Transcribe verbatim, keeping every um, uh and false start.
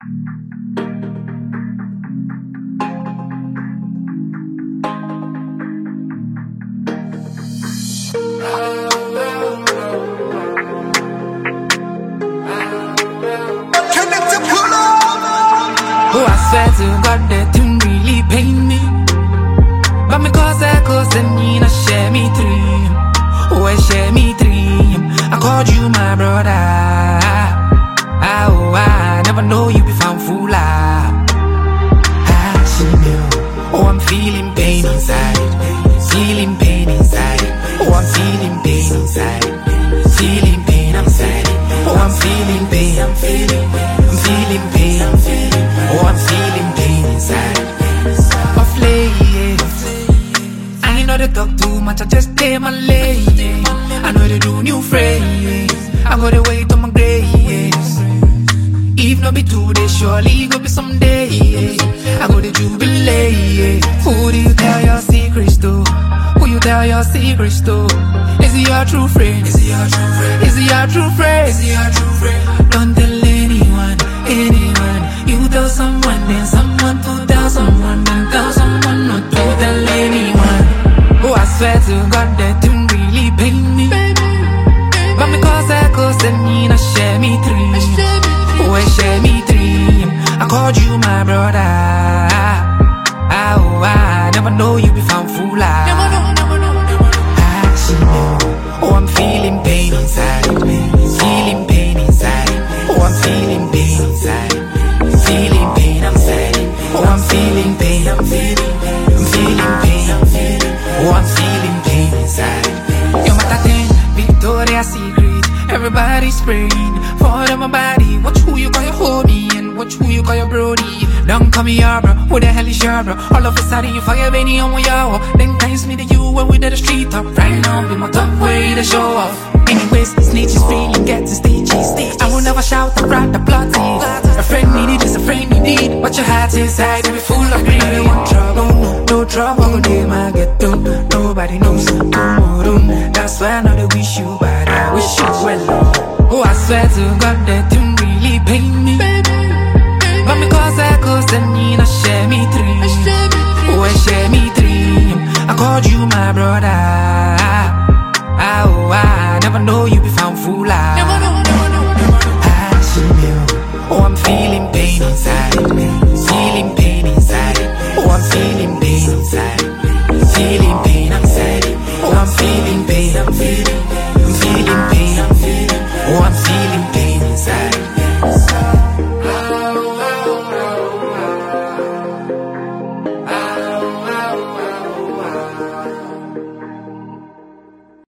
Oh, I swear to God that didn't really pain me. But me cause I cause the need, I share me dream. Oh, I share me dream. I called you my brother. Ah, oh, I never know you be found fool. Ah, she knew. Oh, I'm feeling pain inside. Feeling pain inside. Oh, I'm feeling pain inside. Feeling pain inside. Oh, I'm feeling pain. I'm feeling. I'm feeling pain. I'm feeling. Oh, I'm feeling pain inside. Of late, I ain't know they talk too much. I just stay my lane. I know they do new phrase. I gotta wait on my grace. If not be today, surely go be someday. I go to jubilate. Who do you tell your secrets to? Who you tell your secrets to? Is he your true friend? Is he your true friend? Is he your true friend? Is he your true friend? Don't tell anyone, anyone. You tell someone, then someone to tell someone, then tell someone not to tell anyone. Oh, I swear to God that didn't really pain me. But because I cause the need, I share me dream. Oh, I share me dream. I called you my brother. Ah, oh, I never know you be found fool. Ah, never know, never know, never know. Ah, she know. Oh, I'm feeling pain inside. Feeling pain inside. Oh, I'm feeling pain inside. Feeling pain, I'm sad. Oh, I'm feeling pain. I'm feeling. I'm feeling pain. I'm feeling. Oh, I'm feeling pain inside. Yo, mata ten, Victoria's Secret. Everybody's praying for them, my body. Watch who you call your homie and watch who you call your brody. Don't call me your bro. Who the hell is your bro? All of a sudden you fire Benny on my yaw. Then times me to you when we did the street top. Right now, be my top way to show off. Anyways, snitch is feeling, get to stages. I will never shout, I'd rather plot it. A friend needed is a friend you need. But your heart's inside, every fool